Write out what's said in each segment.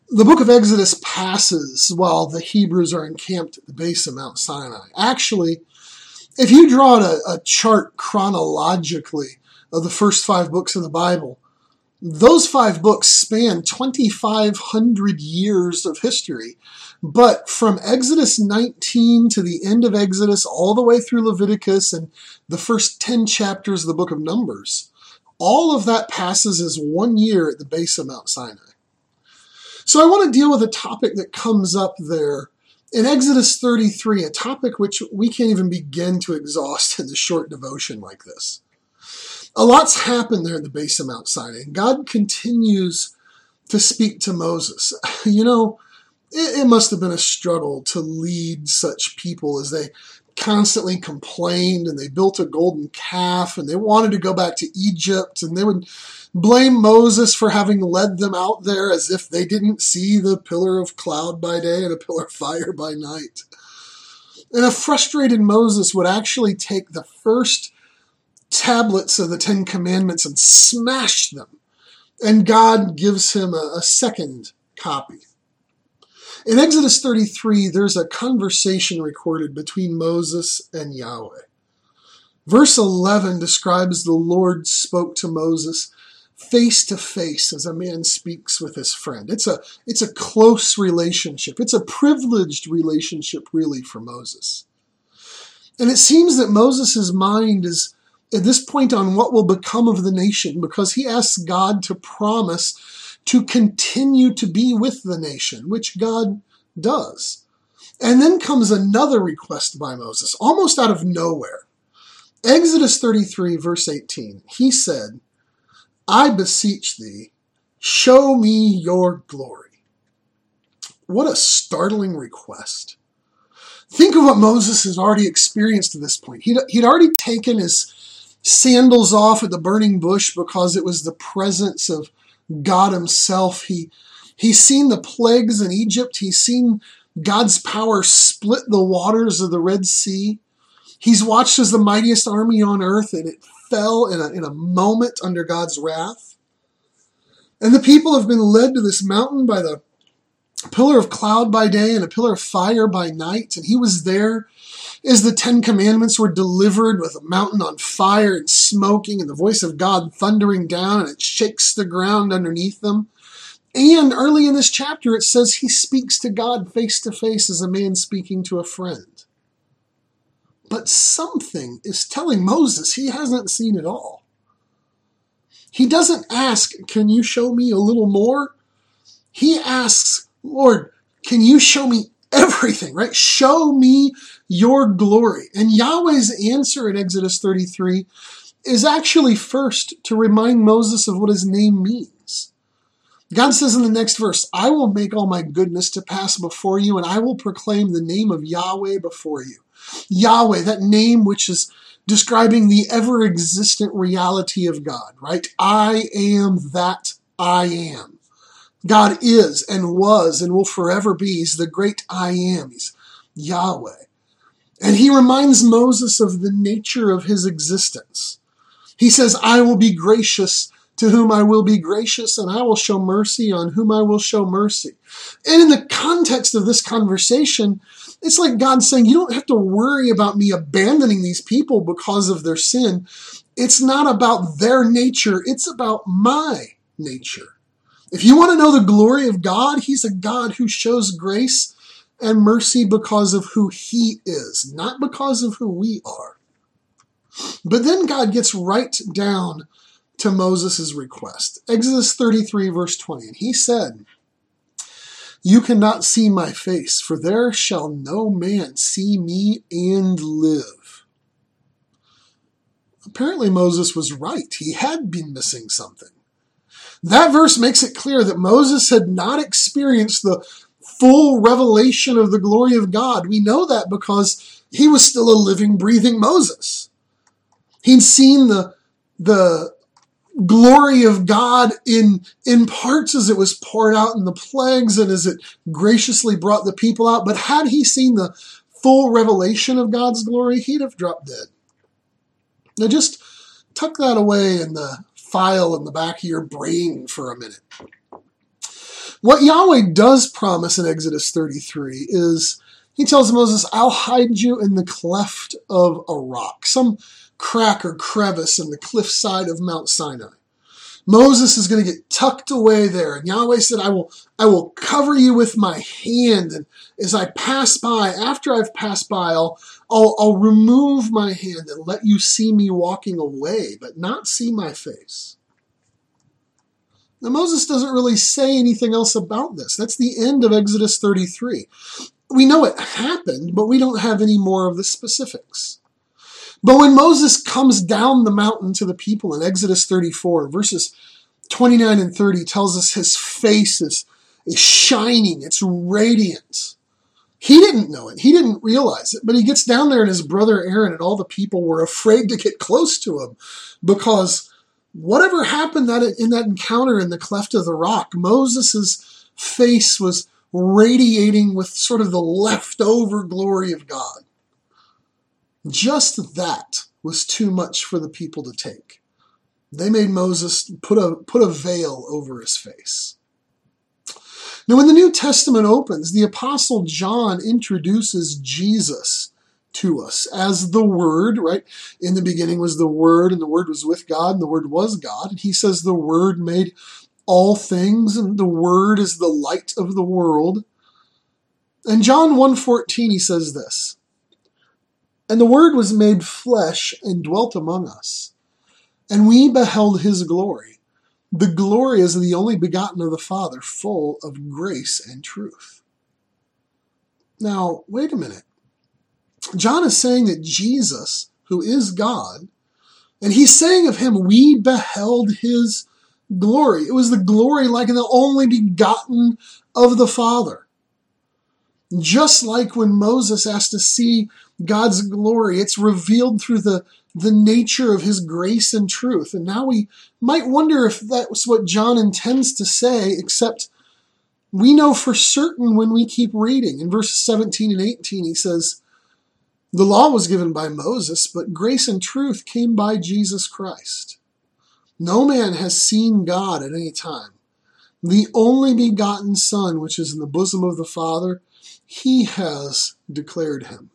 The book of Exodus passes while the Hebrews are encamped at the base of Mount Sinai. Actually, if you draw a chart chronologically of the first 5 books of the Bible, those 5 books span 2,500 years of history. But from Exodus 19 to the end of Exodus, all the way through Leviticus and the first 10 chapters of the book of Numbers, all of that passes as 1 year at the base of Mount Sinai. So I want to deal with a topic that comes up there in Exodus 33, a topic which we can't even begin to exhaust in a short devotion like this. A lot's happened there at the base of Mount Sinai, and God continues to speak to Moses. You know, it must have been a struggle to lead such people as they constantly complained, and they built a golden calf, and they wanted to go back to Egypt, and they would blame Moses for having led them out there as if they didn't see the pillar of cloud by day and a pillar of fire by night. And a frustrated Moses would actually take the first tablets of the 10 Commandments and smash them. And God gives him a second copy. In Exodus 33, there's a conversation recorded between Moses and Yahweh. Verse 11 describes the Lord spoke to Moses face to face as a man speaks with his friend. It's a close relationship. It's a privileged relationship, really, for Moses. And it seems that Moses' mind is at this point on what will become of the nation, because he asks God to promise to continue to be with the nation, which God does. And then comes another request by Moses, almost out of nowhere. Exodus 33, verse 18, he said, I beseech thee, show me your glory. What a startling request. Think of what Moses has already experienced to this point. He'd already taken his sandals off at the burning bush because it was the presence of God himself. He's seen the plagues in Egypt. He's seen God's power split the waters of the Red Sea. He's watched as the mightiest army on earth, and it fell in a moment under God's wrath. And the people have been led to this mountain by the pillar of cloud by day and a pillar of fire by night. And he was there as the 10 Commandments were delivered, with a mountain on fire and smoking and the voice of God thundering down, and it shakes the ground underneath them. And early in this chapter, it says he speaks to God face to face as a man speaking to a friend. But something is telling Moses he hasn't seen it all. He doesn't ask, can you show me a little more? He asks, Lord, can you show me everything, right? Show me your glory. And Yahweh's answer in Exodus 33 is actually first to remind Moses of what his name means. God says in the next verse, I will make all my goodness to pass before you, and I will proclaim the name of Yahweh before you. Yahweh, that name which is describing the ever-existent reality of God, right? I am that I am. God is and was and will forever be. He's the great I am. He's Yahweh. And he reminds Moses of the nature of his existence. He says, I will be gracious to whom I will be gracious, and I will show mercy on whom I will show mercy. And in the context of this conversation, it's like God saying, you don't have to worry about me abandoning these people because of their sin. It's not about their nature. It's about my nature. If you want to know the glory of God, he's a God who shows grace and mercy because of who he is, not because of who we are. But then God gets right down to Moses' request. Exodus 33, verse 20. And he said, you cannot see my face, for there shall no man see me and live. Apparently Moses was right. He had been missing something. That verse makes it clear that Moses had not experienced the full revelation of the glory of God. We know that because he was still a living, breathing Moses. He'd seen the glory of God in parts as it was poured out in the plagues and as it graciously brought the people out. But had he seen the full revelation of God's glory, he'd have dropped dead. Now just tuck that away in the file in the back of your brain for a minute. What Yahweh does promise in Exodus 33 is he tells Moses, I'll hide you in the cleft of a rock, some crack or crevice in the cliffside of Mount Sinai. Moses is going to get tucked away there. And Yahweh said, I will cover you with my hand. And as I pass by, after I've passed by, I'll remove my hand and let you see me walking away, but not see my face. Now, Moses doesn't really say anything else about this. That's the end of Exodus 33. We know it happened, but we don't have any more of the specifics. But when Moses comes down the mountain to the people in Exodus 34, verses 29 and 30 tells us his face is shining, it's radiant. He didn't know it, he didn't realize it, but he gets down there and his brother Aaron and all the people were afraid to get close to him because whatever happened in that encounter in the cleft of the rock, Moses' face was radiating with sort of the leftover glory of God. Just that was too much for the people to take. They made Moses put a veil over his face. Now, when the New Testament opens, the Apostle John introduces Jesus to us as the Word, right? In the beginning was the Word, and the Word was with God, and the Word was God. And he says the Word made all things, and the Word is the light of the world. In John 1:14, he says this, and the Word was made flesh and dwelt among us, and we beheld his glory. The glory is the only begotten of the Father, full of grace and truth. Now, wait a minute. John is saying that Jesus, who is God, and he's saying of him, we beheld his glory. It was the glory like the only begotten of the Father. Just like when Moses asked to see God's glory, it's revealed through the nature of his grace and truth. And now we might wonder if that's what John intends to say, except we know for certain when we keep reading. In verses 17 and 18, he says, the law was given by Moses, but grace and truth came by Jesus Christ. No man has seen God at any time. The only begotten Son, which is in the bosom of the Father, he has declared him.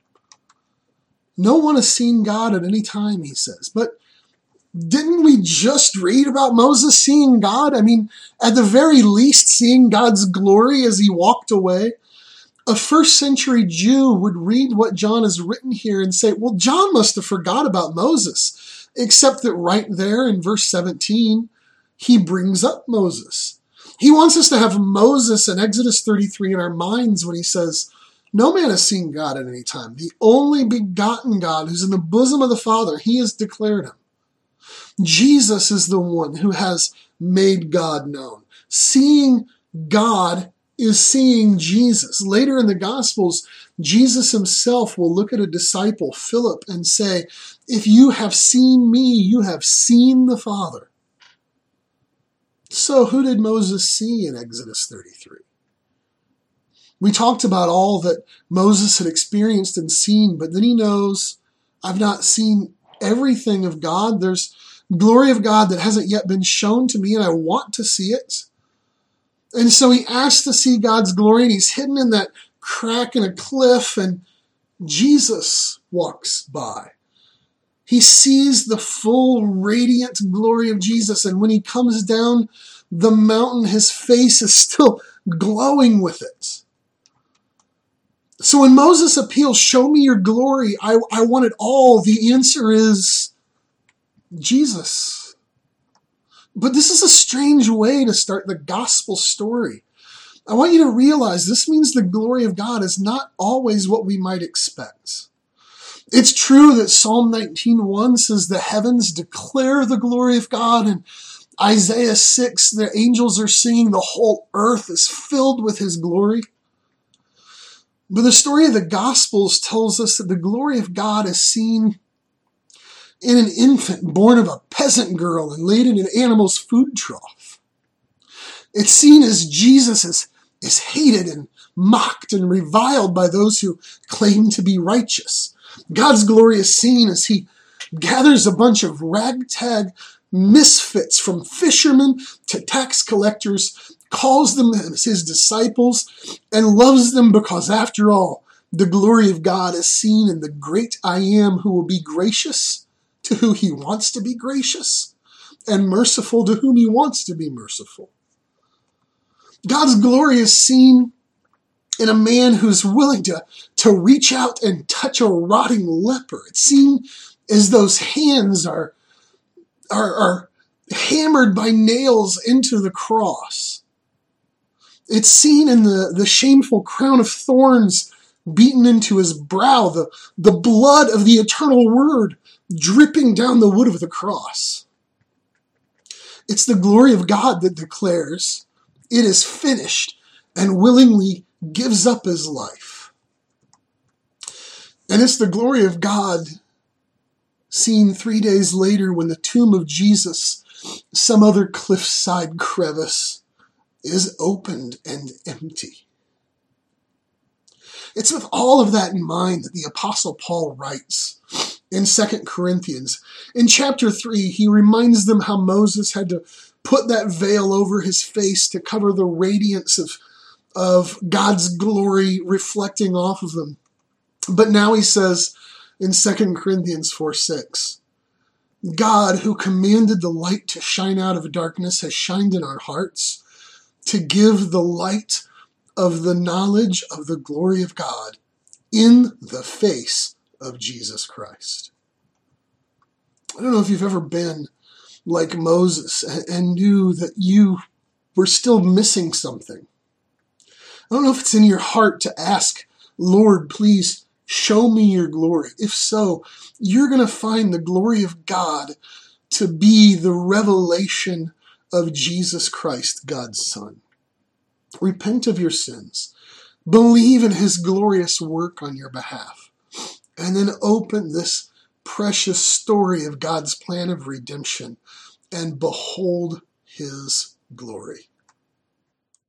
No one has seen God at any time, he says. But didn't we just read about Moses seeing God? I mean, at the very least, seeing God's glory as he walked away. A first century Jew would read what John has written here and say, well, John must have forgot about Moses, except that right there in verse 17, he brings up Moses. He wants us to have Moses in Exodus 33 in our minds when he says, no man has seen God at any time. The only begotten God who's in the bosom of the Father, he has declared him. Jesus is the one who has made God known. Seeing God is seeing Jesus. Later in the Gospels, Jesus himself will look at a disciple, Philip, and say, if you have seen me, you have seen the Father. So who did Moses see in Exodus 33? We talked about all that Moses had experienced and seen, but then he knows, I've not seen everything of God. There's glory of God that hasn't yet been shown to me, and I want to see it. And so he asks to see God's glory, and he's hidden in that crack in a cliff, and Jesus walks by. He sees the full radiant glory of Jesus, and when he comes down the mountain, his face is still glowing with it. So when Moses appeals, show me your glory, I want it all, the answer is Jesus. But this is a strange way to start the gospel story. I want you to realize this means the glory of God is not always what we might expect. It's true that Psalm 19:1 says the heavens declare the glory of God, and Isaiah 6, the angels are singing the whole earth is filled with his glory. But the story of the Gospels tells us that the glory of God is seen in an infant born of a peasant girl and laid in an animal's food trough. It's seen as Jesus is hated and mocked and reviled by those who claim to be righteous. God's glory is seen as he gathers a bunch of ragtag misfits, from fishermen to tax collectors, calls them as his disciples, and loves them because, after all, the glory of God is seen in the great I Am, who will be gracious to who he wants to be gracious, and merciful to whom he wants to be merciful. God's glory is seen in a man who's willing to reach out and touch a rotting leper. It's seen as those hands are hammered by nails into the cross. It's seen in the shameful crown of thorns beaten into his brow, the blood of the eternal word dripping down the wood of the cross. It's the glory of God that declares, "It is finished," and willingly gives up his life. And it's the glory of God seen 3 days later when the tomb of Jesus, some other cliffside crevice, is opened and empty. It's with all of that in mind that the Apostle Paul writes in 2 Corinthians. In chapter 3, he reminds them how Moses had to put that veil over his face to cover the radiance of God's glory reflecting off of them. But now he says in 2 Corinthians 4:6, God, who commanded the light to shine out of darkness, has shined in our hearts to give the light of the knowledge of the glory of God in the face of Jesus Christ. I don't know if you've ever been like Moses and knew that you were still missing something. I don't know if it's in your heart to ask, Lord, please show me your glory. If so, you're going to find the glory of God to be the revelation of Jesus Christ, God's Son. Repent of your sins. Believe in his glorious work on your behalf. And then open this precious story of God's plan of redemption and behold his glory.